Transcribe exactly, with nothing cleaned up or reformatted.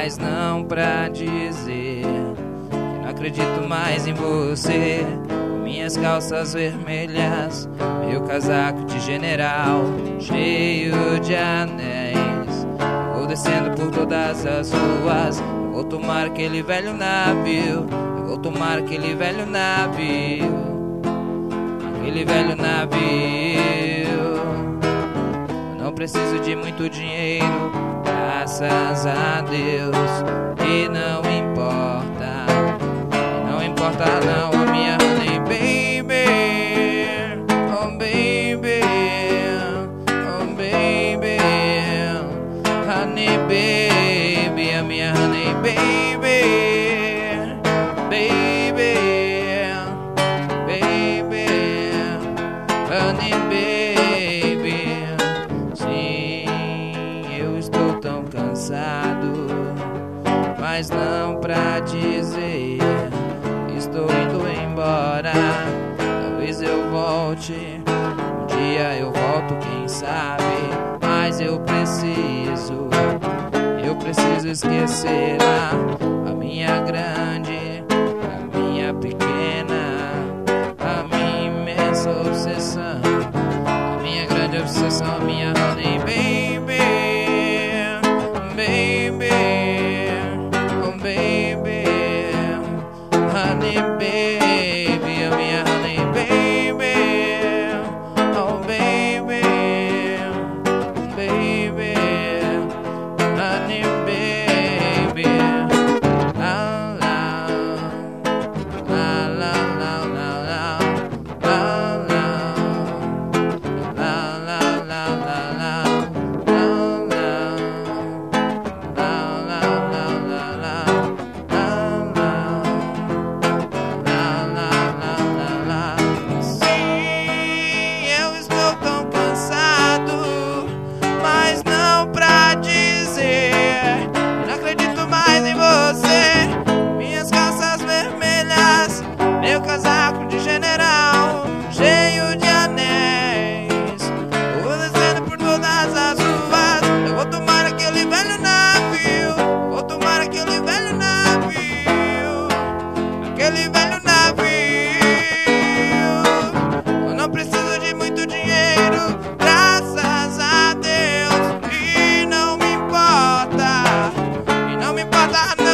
mas não pra dizer que não acredito mais em você. Minhas calças vermelhas, meu casaco de general cheio de anéis. Vou descendo por todas as ruas, eu vou tomar aquele velho navio, eu vou tomar aquele velho navio, aquele velho navio. Eu não preciso de muito dinheiro, graças a Deus, e não importa, não importa não a minha honey baby, oh baby, oh baby, honey baby, a minha honey baby, baby, baby, honey baby. Sim, eu estou tão cansado, mas não pra dizer estou indo embora. Talvez eu volte, um dia eu volto, quem sabe. Mas eu preciso, eu preciso esquecer a, a minha grande, a minha pequena, a minha imensa obsessão, a minha grande obsessão, a minha honey baby, baby, oh baby, honey baby, a minha honey baby, oh baby, baby, honey baby, la la, la la la la la, la la, la la la la la, la la, la la la la. Sim, eu estou tão cansado, mas não pra dizer que não acredito mais em você. Minhas calças vermelhas, meu casaco de general cheio de anéis. Eu vou descendo por todas as ruas, eu vou tomar aquele velho navio, vou tomar aquele velho navio, aquele velho navio. Eu não preciso de muito dinheiro, graças a Deus, e não me importa, e não me importa